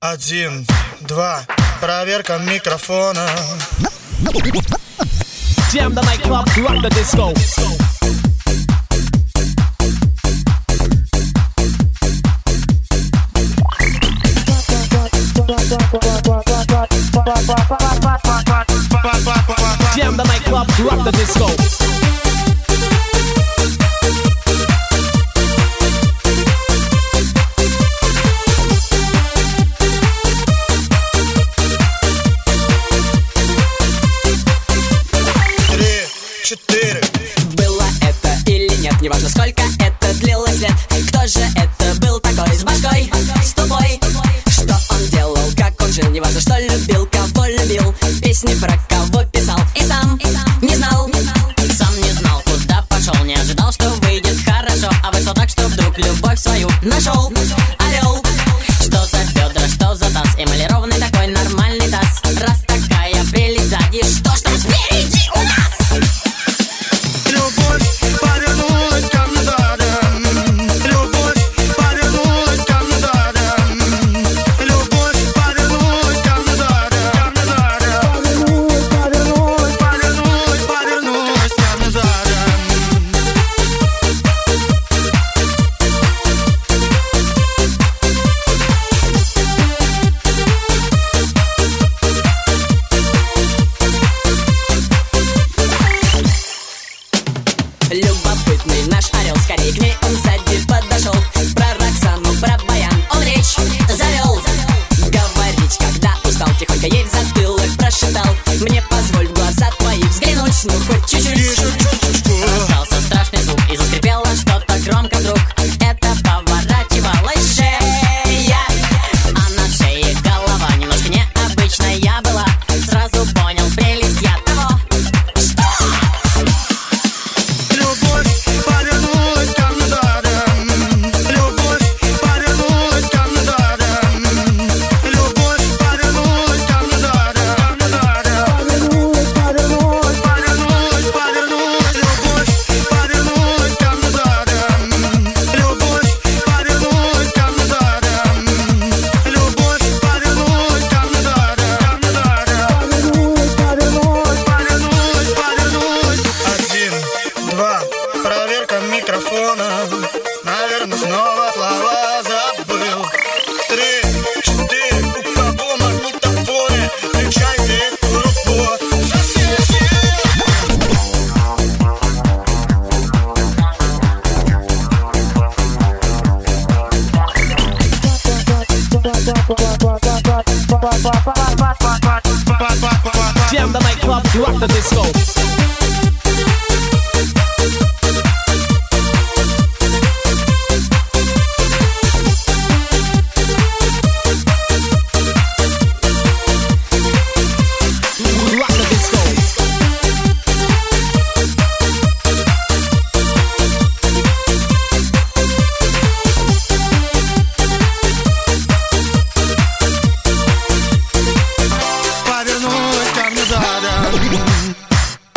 1, 2, проверка микрофона. Jam the nightclub, rock the disco. Jam the nightclub, rock the disco. Было это или нет, неважно сколько это длилось лет. Кто же это был такой с башкой, с тупой? Что он делал, как он жил, неважно что любил, кого любил. Песни про кого писал и сам не знал. Сам не знал, куда пошел, не ожидал, что выйдет хорошо. А вышло так, что вдруг любовь свою нашел. Орел, что за бедра, что за таз, эмалированный такой нормальный таз. Раз такая прелесть сзади, что ж там спереди у нас? Любопытный наш орел, скорее к ней он сзади подошел. Про Роксану, про Баян он речь завел. Говорить, когда устал, тихонько ей в затылок прошептал: мне позволь в глаза твои взглянуть, ну хоть чуть-чуть. Раздался страшный звук и заскрипело что-то громко вдруг. Это поворачивалась шея, а на шее голова немножко необычная была. Сразу понял прелесть я того, что микрофона. Наверное, снова слова забыл. 3, 4, у кого магнитофоны, включайте эту работу. Jam the nightclub, rock the disco.